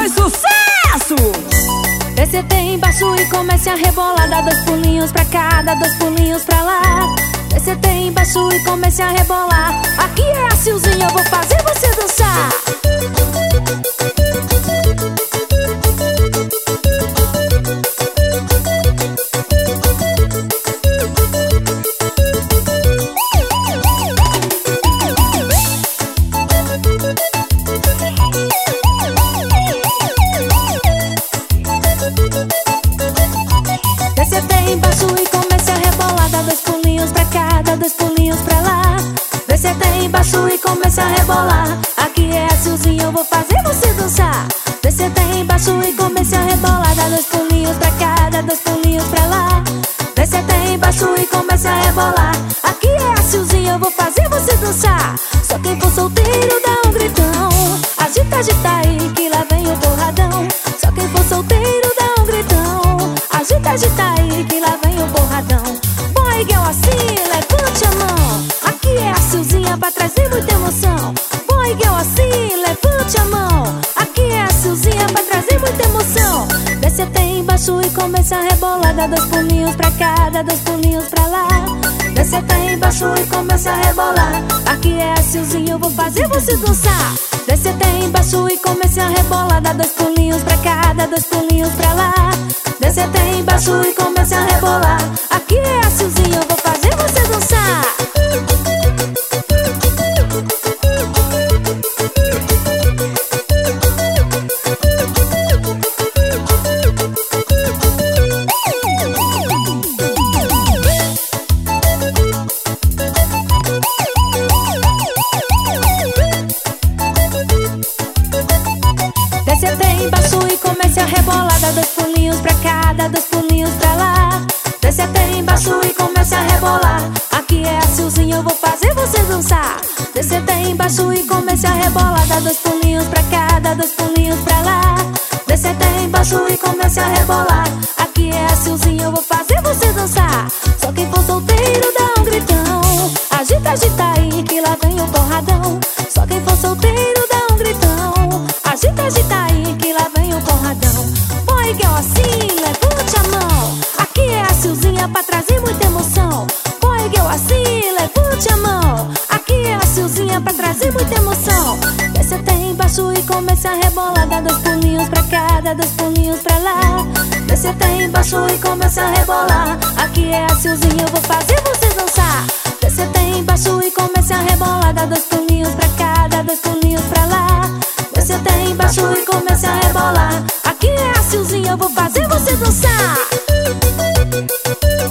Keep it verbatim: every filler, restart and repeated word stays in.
foi sucesso! Desce bem embaixo e comece a rebolar. Dá dois pulinhos pra cá, dá dois pulinhos pra lá. Desce bem embaixo e comece a rebolar. Aqui é a Silzinha, eu vou fazer você dançar. Desce bem embaixo e comece a rebolar. Dá dois pulinhos pra cá, dá dois pulinhos pra lá. Desce bem embaixo e comece a rebolar. Aqui é a Silzinha, eu vou fazer você dançar. Desce bem embaixo e comece a rebolar. Dá dois pulinhos pra cá, dá dois pulinhos pra lá. Desce bem embaixo e comece a rebolar. Aqui é a Silzinha, eu vou fazer você dançar. Só quem for solteiro dá um gritão. Agita, agita aí que lá vem o porradão. Só quem for solteiro dá um gritão. Agita, agita aí que lá vem o porradão. Boy, girl, assim, levante a mão. Aqui é a Silzinha pra trazer muita emoção. Boy, girl, assim, levante a mão. Aqui é a Silzinha pra trazer muita emoção. Desce até embaixo e começa a rebolar. Dá dois pulinhos pra cá, dá dois pulinhos pra lá. Desce até embaixo e começa a rebolar. Aqui é a Silzinha, eu vou fazer você dançar. Desce até embaixo e começa a rebolar. Dá dois pulinhos pra cá, dá dois pulinhos pra lá. Desce até embaixo e começa a rebolar. Aqui é a Silzinha, eu vou fazer você dançar. Desce até embaixo e comece a rebolar. Dá dois pulinhos pra cá, dá dois pulinhos pra lá. Desce até embaixo e comece a rebolar. Aqui é a Silzinha, eu vou fazer você dançar. Desce até embaixo e comece a rebolar. Dá dois pulinhos pra cá, dá dois pulinhos pra lá. Desce até embaixo e comece a rebolar. Aqui é a Silzinha, eu vou fazer você dançar. Só quem for solteiro dá um gritão. Agita, agita aí que lá vem o porradão. Só quem for solteiro dá um gritão. Agita, agita aí que lá vem o porradão. Boy, girl, assim, levante a mão. Aqui é a Silzinha pra trazer muita emoção. Boy, girl, assim, levante a mão. Aqui é a Silzinha pra trazer muita emoção. Desce até embaixo e comece a rebolar. Dá dois pulinhos pra cá, dá dois pulinhos pra lá. Desce até embaixo e comece a rebolar. Aqui é a Silzinha, eu vou fazer você dançar. Desce até embaixo e comece a rebolar. Dá dois pulinhos pra cá, dá dois pulinhos pra lá. Desce até embaixo e comece a rebolar. Aqui é a Silzinha, eu vou fazer você dançar.